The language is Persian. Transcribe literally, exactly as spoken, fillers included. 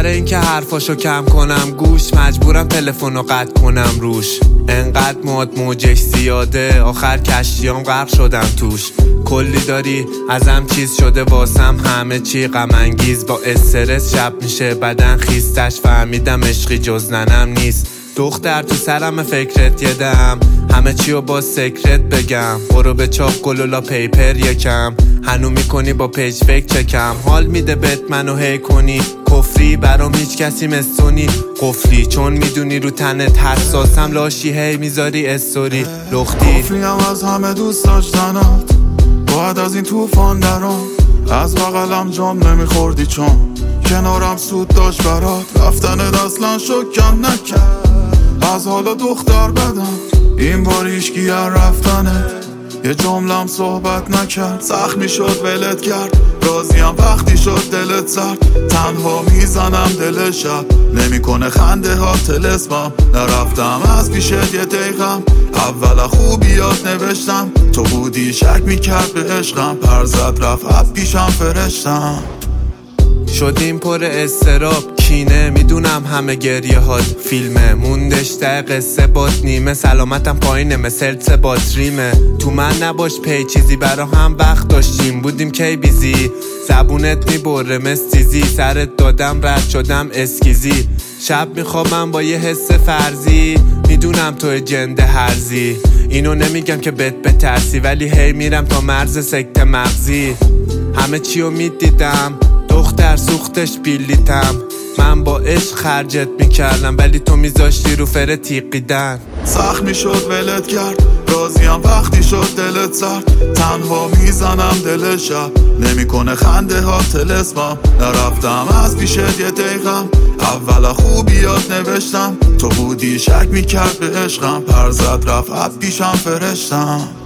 سر اینکه حرفاشو کم کنم گوش، مجبورم تلفنو قطع کنم روش. انقدر ماد موجش زیاده آخر کشتیام غرق شدم توش. کلی داری ازم چیز شده واسم همه چی غم انگیز، با استرس شب میشه بدن خیستش، فهمیدم عشقی جز ننم نیست. دختر تو سرم فکرت یدم، همه چی رو با سکرت بگم. برو به چاپ گلولا پیپر یکم، هنو میکنی با پیج فکر چکم. حال میده بهت منو هی کنی کفری، برام هیچ کسی مستونی قفلی. چون میدونی رو تنت حساسم لاشی هی میذاری استوری لختی. کفریم از همه دوست داشتنات، باید از این توفان درام. از بغلم جام نمیخوردی چون کنارم سود داشت برات. رفتنت اصلا شکم نکرد، از حالا دختر بدم. این بار هیچکی از رفتنت یه جملم صحبت نکرد. زخمی شد ولت کرد، راضیم وقتی شد دلت سرد. تنها میزنم دل شب، نمیکنه خنده ها تلسمم. نرفتم از پیشت یه دقیقم، اول خوبیات نوشتم. تو بودی شک میکرد به عشقم، پر زد رفت از پیشم فرشتم. شدیم پر استراب کینه، میدونم همه گریه هات فیلمه. موندش ده قصه بات نیمه، سلامتم پایینه مثل سه باتریمه. تو من نباش پی چیزی برا هم وقت داشتیم، بودیم کی بیزی. زبونت میبره مستیزی، سرت دادم رد شدم اسکیزی. شب میخوابم با یه حس فرضی، میدونم تو جنده هرزی. اینو نمیگم که بهت بترسی، ولی هی میرم تا مرز سکته مغزی. همه چیو میدیدم دختر سوختش بیلیتم، من با عشق خرجت میکردم ولی تو میذاشتی رو فر تیقیدن. زخمی شد ولت کرد، راضیم وقتی شد دلت سرد. تنها میزنم دل شب، نمیکنه خنده ها تلسمم. نرفتم از پیشت یه دقیقم، اول خوبیات نوشتم. تو بودی شک میکرد به عشقم، پر زد رفت از پیشم فرشتم.